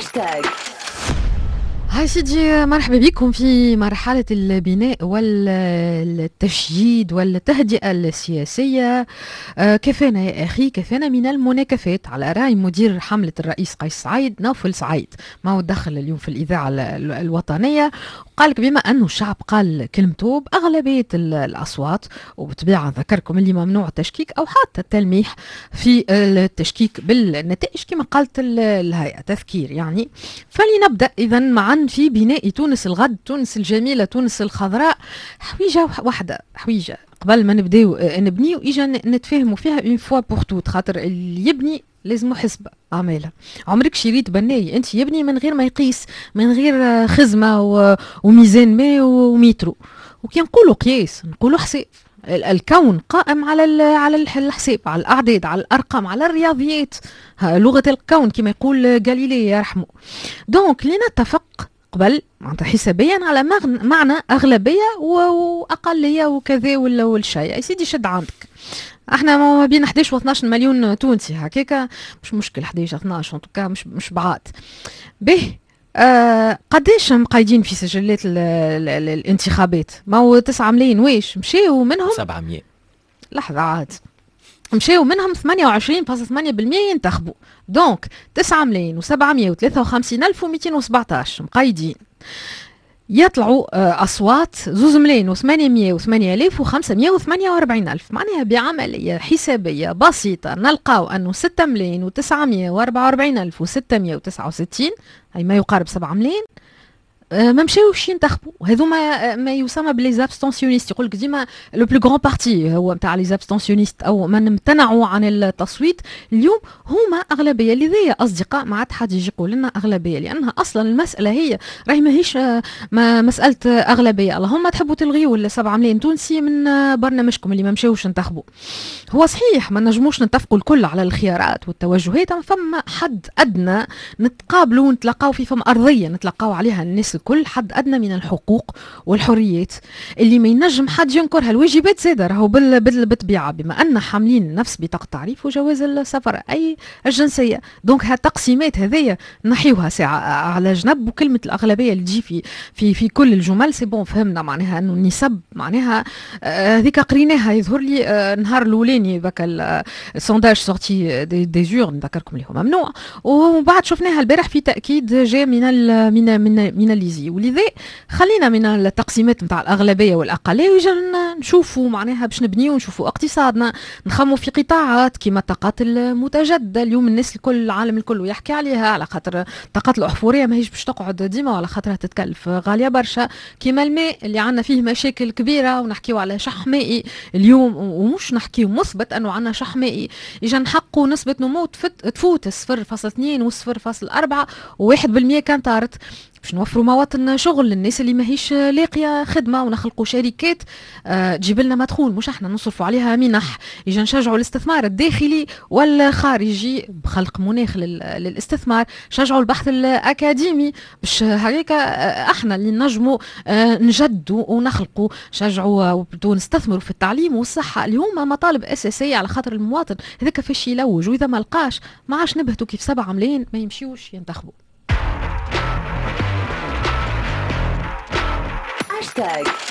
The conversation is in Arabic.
هاشتاج. هاي سيدي، مرحبا بكم في مرحلة البناء والتشييد والتهدئة السياسية. كفانا يا أخي، كفانا من المناكفات، على رأي مدير حملة الرئيس قيس سعيد نوفل سعيد، ما هو دخل اليوم في الإذاعة الوطنية وقالك بما أنه الشعب قال كلمته بأغلبية الأصوات، وبطبيعة ذكركم اللي ممنوع التشكيك أو حتى التلميح في التشكيك بالنتائج كما قالت الهيئة، تذكير يعني. فلنبدأ إذا معا في بناء تونس الغد، تونس الجميلة، تونس الخضراء. حويجة واحدة، حويجة قبل ما نبنيو إجا نتفاهموا فيها اون فوا بور توت، خاطر اللي يبني لازم حسبة عمالة. عمرك شريت بناي انت يبني من غير ما يقيس، من غير خزمة وميزان ماء ومترو، وكي نقولوا قياس نقولوا حساب. الكون قائم على الحساب، على الأعداد، على الأرقام، على الرياضيات، لغة الكون كما يقول غاليلي يرحمه. دونك لنتفق قبل معناتها حسابيا على معنى أغلبية وأقلية وكذا ولا الشيء. يا سيدي شد عندك، احنا ما بين 11 و 12 مليون تونسي هكاكا، مش مشكل 11 12 انتوكا مش بعاد به. قداش مقايدين في سجلات الانتخابات؟ ما هو 9 ملايين، واش مشاو منهم 700؟ لحظة عاد، مشاو منهم 28.8% ينتخبوا. دونك 9 ملايين و753 ألف و217 مقايدين، يطلعوا أصوات 2 ملايين و808 ألف و548 ألف. معناها بعملية حسابية بسيطة نلقاو أنه 6 ملايين و944 ألف و669، أي ما يقارب 7 ملايين، ما مشاوش ينتخبوا. هذو ما يسمى بالابستنسيونيست، يقول لك ديما لو بلو غران بارتي هو نتاع لي ابستنسيونيست او من امتنعوا عن التصويت. اليوم هما اغلبيه، لذا اصدقاء ما عاد حد يجي يقول لنا اغلبيه، لانها اصلا المساله هي راهي ماهيش مساله اغلبيه. اللهم تحبوا تلغيوا ال 7 ملايين تونسي من برنامجكم اللي ما مشاوش ينتخبوا. هو صحيح ما نجموش نتفقوا الكل على الخيارات والتوجهات، فما حد ادنى نتقابلوا ونتلاقاو فيه، فما ارضيه نتلاقاو عليها الناس كل حد أدنى من الحقوق والحريات اللي ما ينجم حد ينكرها. الواجبات زادة راهو بالطبيعة، بما أن حاملين نفس بطاقة تعريف وجواز السفر أي الجنسية. دونك هالتقسيمات هذية نحيوها ساعة على جنب، وكلمة الأغلبية اللي تجي في كل الجمل سي بون، فهمنا معناها أنه النسب معناها هذيك قريناها. يظهر لي نهار الأولاني ذاك السونداج سورتي دي جور نذكركم اللي هو ممنوع، وبعد شفناها البارح في تأكيد جاء من الليزي. ولذا خلينا من التقسيمات نتاع الأغلبية والأقلية ويجا نشوفوا معناها باش نبنيو، نشوفوا اقتصادنا، نخموا في قطاعات كما الطاقات المتجددة. اليوم الناس الكل، العالم الكل يحكي عليها، على خاطر الطاقات الأحفورية ماهيش باش تقعد ديما، وعلى خاطرها تتكلف غالية برشا. كما الماء اللي عندنا فيه مشاكل كبيرة، ونحكيو على شح مائي اليوم، ومش نحكيو مثبت أنه عندنا شح مائي. إجا نحقوا نسبة نمو تفوت 0.2 و 0.4 و1% كان طارت، باش نوفروا مواطن شغل للناس اللي ماهيش لاقيه خدمه، ونخلقوا شركات تجيب لنا مدخول، مش احنا نصرفوا عليها منح. يجي نشجعوا الاستثمار الداخلي والخارجي بخلق مناخ للاستثمار، شجعوا البحث الاكاديمي باش هكاك احنا اللي نجموا نجدوا ونخلقوا، شجعوا ونستثمروا في التعليم والصحه اللي هما مطالب اساسيه على خاطر المواطن هذاك فاش يلوج، واذا ما لقاش ما عادش نبهتوا كيف 7 ملايين ما يمشيوش ينتخبوا. هاشتاج.